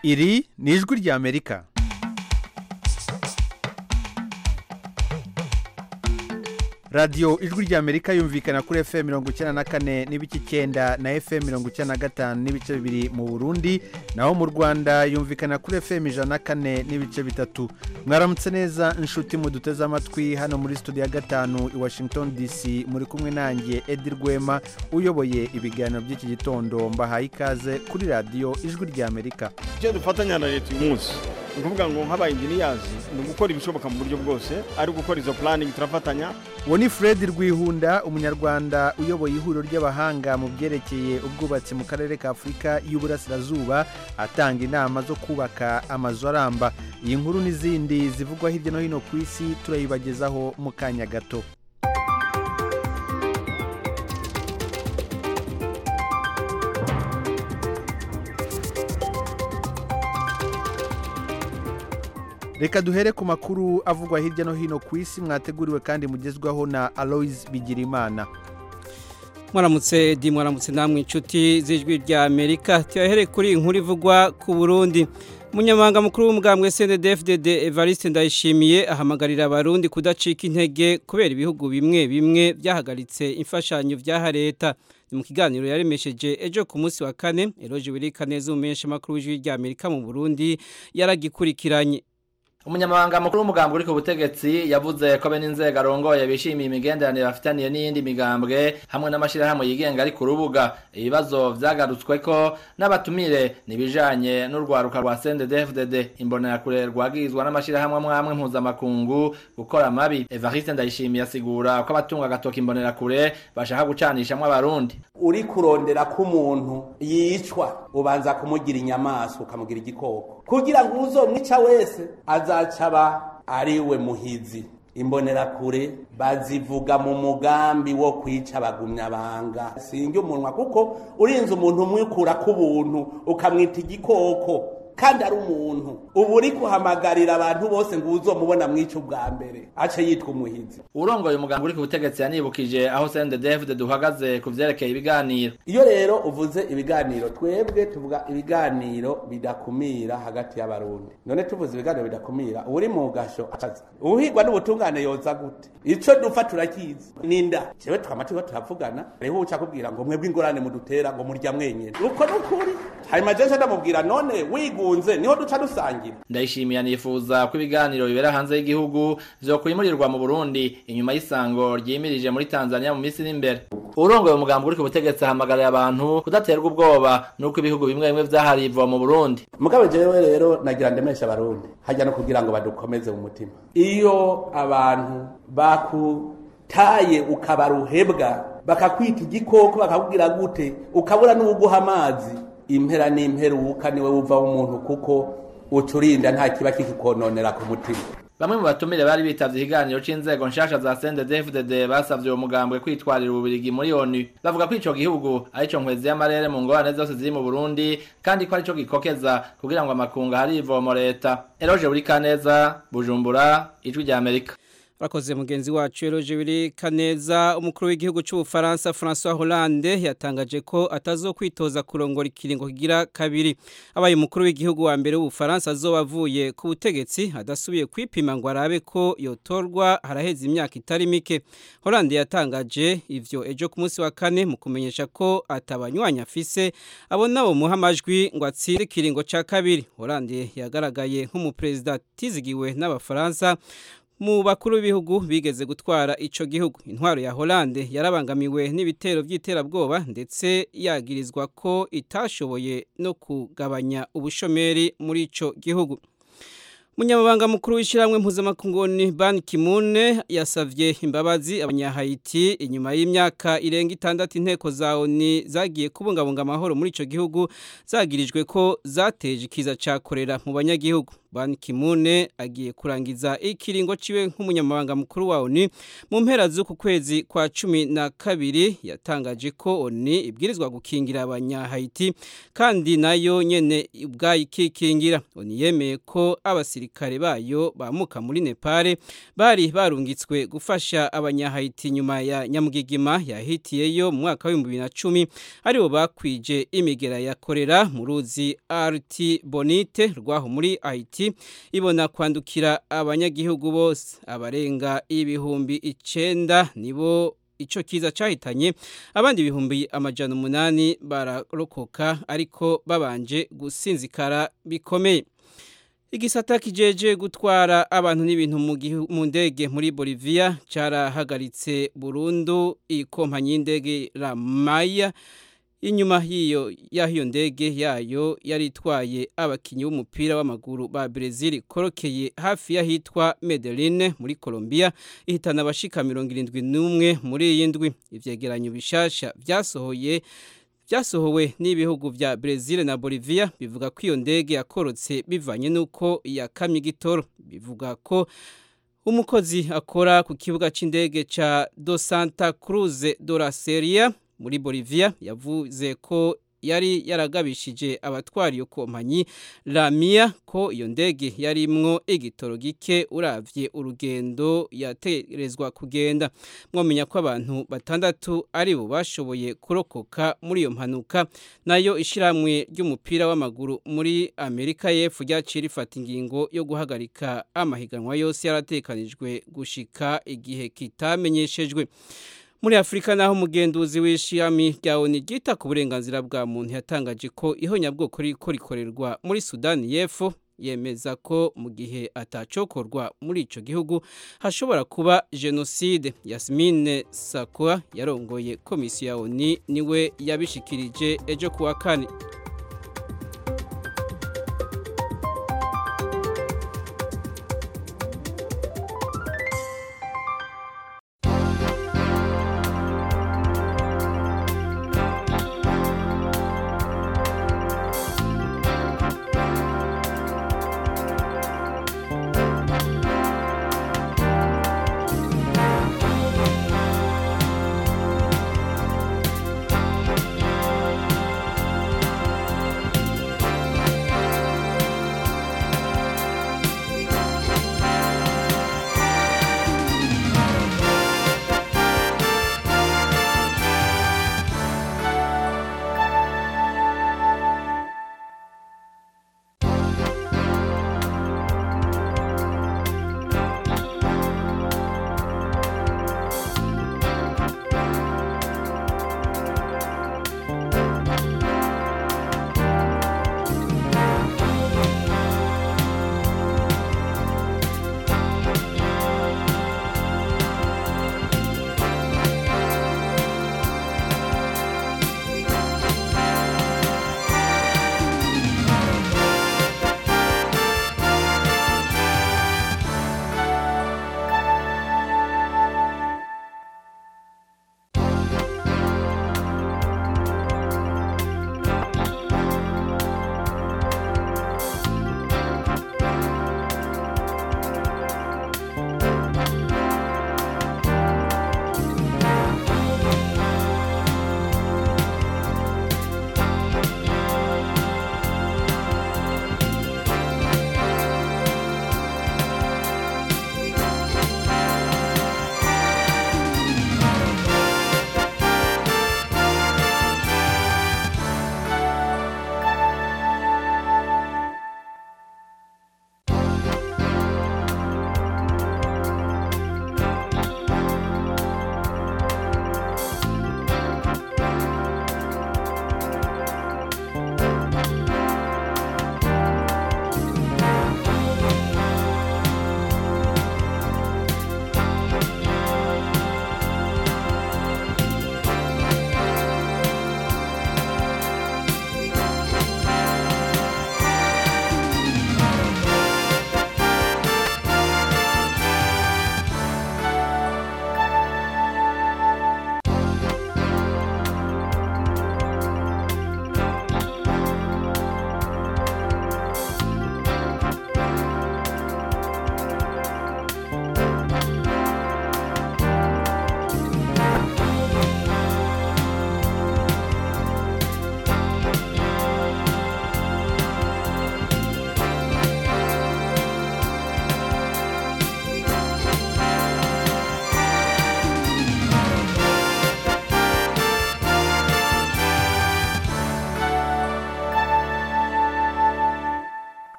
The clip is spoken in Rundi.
Iri ni ijwi ry'Amerika. Radio ijwi ry'Amerika yumvikana kuri FM 94 n'ibice 9 na FM 95 n'ibice 2 mu Burundi, naho mu Rwanda yumvikana kuri FM 104 n'ibice 3. Mwaramutse neza inshuti muduteze amatwi hano muri studio ya 5 i Washington DC, muri kumwe nanjye Edi Rwema uyoboye ibiganiro by'iki gitondo. Mbahaye ikaze kuri radio ijwi ry'Amerika. Je dufatanya na leta uyu munsi ukuvuga ngo nk'aba engineers ni gukora ibishoboka mu buryo bwose, ari gukora izo planning turafatanya. Woni Fred Rwihunda, umunyarwanda uyoboye ihuriro ry'abahanga mu byerekeye ubwubatsi mu karere ka Afrika y'Uburasirazuba, atanga inama zo kubaka amazu aramba. Iyi nkuru n'izindi zivugwa hirya no hino ku isi turayibagezaho mu kanya gato. Reka duhere ku makuru avugwa hirya no hino ku isi mwateguriwe kandi mugezwaho na Alois Bigirimana. Mwaramutse Edi, mwaramutse namwe inshuti z'ijwi ry'Amerika. Tuyahere kuri inkuru ivugwa ku Burundi. Umunyamabanga mukuru w'umugambwe CNDD-FDD Evariste Ndayishimiye ahamagarira abarundi kudacika intege kubera ibihugu bimwe bimwe byahagaritse imfashanyo vyaha leta. Mu kiganiro yaremesheje ejo ku munsi wa kane, Eloge Wirikaneza umumenyesha makuru w'ijwi ry'Amerika mu Burundi yaragikurikiranye. Umunyamabanga mukuru w'umugambwe uri ku butegetsi yavuze ko bene inzego arongoye bishimiye imigenderanire bafitaniye n'iyindi migambwe hamwe n'amashirahamwe yigenga ari ku rubuga. Ibibazo vyagarutswe ko n'abatumire nibijanye n'urwaruka rwa CNDD-FDD, imbonerakure rwagizwa n'amashirahamwe amwe mpuzamakungu gukora amabi. Evariste Ndayishimiye asigura ko abatunga agatoki imbonerakure bashaka gucanishamwe abarundi. Uri kurondera ko umuntu yicwa ubanza kumugira inyamaswa ukamugira igikoko kugira ngo uzomwica wese azacaba ariwe muhizi. Imbonerakure bazivuga mu mugambi wo kwica bagumya banga singe umunwa, kuko urinze umuntu umwikura ku buntu ukamwita igikoko kandi ari umuntu ubu uri kuhamagarira abantu bose ngo uzomubona mwica ubwa mbere ace yitwa umuhizi. Urongoye umugambwe uri ku butegetsi yanibukije aho CNDD-FDD duhagaze ku vyerekeye ibiganiro. Iyo rero uvuze ibiganiro, twebwe tuvuga ibiganiro bidakumira hagati y'abarundi. None tuvuze ibiganiro bidakumira, uri mu gasho akaza uhigwa n'ubutungane yoza gute? Ico dufa turakizi ninda jewe twamatiho turavugana, reho uca kubwira ngo mwebwe ingorane mudutera ngo murya mwenyene uko n'ukuri. Hanyuma jeje ndamubwira none wigunze niho duca dusangira. Ndayishimiye nifuza ko ibiganiro bibera hanze y'igihugu vyo kwimurirwa mu Burundi inyuma y'isango ryimirije muri Tanzania mu minsi n'imbere. Urongoye umugambwe uri ku butegetsi ahamagarira abantu kudaterwa ubwoba nuko ibihugu bimwe bimwe vyahariva mu Burundi. Mugabe jewe rero nagira ndemesha abarundi hajya no kugira ngo badukomeze mu mutima. Iyo abantu bakutaye ukabaruhebwa bakakwita igikoko bakakubwira gute ukabura n'uguha amazi, impera n'imperuka niwe uva umuntu kuko ucurinda nta kiba kikononera ku mutima. Bamwe mu batumire bari bitavye ikiganiro c'inzego nshasha za CNDD-FDD basavye uwo mugambwe kwitwarira ububirigi muri ONU. Bavuga ko ico gihugu arico nkwezi y'amarere mu ngorane zose ziri mu Burundi kandi ko arico gikokeza kugira ngo amakunga hari ivomo leta. Eloge Wirikaneza, Bujumbura, ijwi ry'Amerika. Bakoze mugenzi wacu Eloge Wirikaneza. Umukuru w'igihugu c'Ubufaransa François Hollande yatangaje ko atazokwitoza kurongora ikiringo kigira kabiri. Abaye umukuru w'igihugu wa mbere w'Ubufaransa azobavuye ku butegetsi adasubiye kwipima ngo arabe ko yotorwa haraheze imyaka itari mike. Hollande yatangaje ivyo ejo ku munsi wa kane mu kumenyesha ko atabanywanyi afise abona bo muha amajwi ngo atsire ikiringo ca kabiri. Hollande yagaragaye nk'umuperezida tizigiwe n'Abafaransa mu bakuru b'ibihugu bigeze gutwara ico gihugu. Intwaro ya Hollande yarabangamiwe n'ibitero by'iterabwoba ndetse yagirizwa ko itashoboye no kugabanya ubushomeri muri ico gihugu. Munyamabanga mukuru w'ishiramwe mpuzamakungu Ban Ki-moon yasavye imbabazi abanyahayiti inyuma y'imyaka irenga 6 inteko za ONU zagiye kubungabunga amahoro muri ico gihugu zagirijwe ko zateje ikiza ca korera mu banyagihugu. Ban Ki-moon agiye kurangiza ikiringo ciwe nk'umunyamabanga mukuru wa ONU mu mpera z'uku kwezi kwa 12 yatangaje ko ONU ibwirizwa gukingira abanya-Haiti kandi nayo nyene ubwayikikingira. ONU yemeye ko abasirikare bayo bamuka muri Nepal bari barungitswe gufasha abanya-Haiti nyuma ya nyamugigima yahitiyeyo mu mwaka wa 2010 aribo bakwije imigera ya kolera mu ruzi Artibonite rwaho muri Haiti ibona kwandukira abanyagihugu bose. Abarenga ibihumbi 9 nibo ico kiza cahitanye, abandi ibihumbi 800 bararokoka ariko babanje gusinzikara bikomeye. Igisata kijeje gutwara abantu n'ibintu mu ndege muri Bolivia carahagaritse burundu ikompanyi y'indege La Maya inyuma y'iyo ndege yayo yari itwaye abakinyi b'umupira w'amaguru ba Brazil korokeye hafi y'ahitwa Medellin muri Colombia ihitana abashika 71 muri iyi ndwi. Ivyegeranyo bishasha byasohowe n'ibihugu vya Brazil na Bolivia bivuga ko iyo ndege yakorotse bivanye nuko yakamye igitoro. Bivuga ko umukozi akora ku kibuga c'indege ca Dos Santa Cruz do la Sierra muri Bolivia yavuze ko yari yaragabishije abatwara iyo kompanyi La Mia ko iyo ndege yarimwo igitoro gike uravye urugendo yaterezwa kugenda. Mwomenya ko abantu 6 aribo bashoboye kurokoka muri iyo mpanuka, nayo ishiramwe ry'umupira w'amaguru muri Amerika y'Epfo ryaciye rifata ingingo yo guhagarika amahiganwa yose yaratekanijwe gushika igihe kitamenyeshejwe. Muri Afrika naho umugenduzi w'ishami rya ONU ryita ku burenganzira bwa muntu yatangaje ko ihonyabwoko riko rikorerwa muri Sudani y'Epfo, yemeza ko mu gihe atacokorwa muri ico gihugu hashobora kuba genocide. Yasmine Sakwa yarongoye komisiyo ya ONU niwe yabishikirije ejo kuwa 4.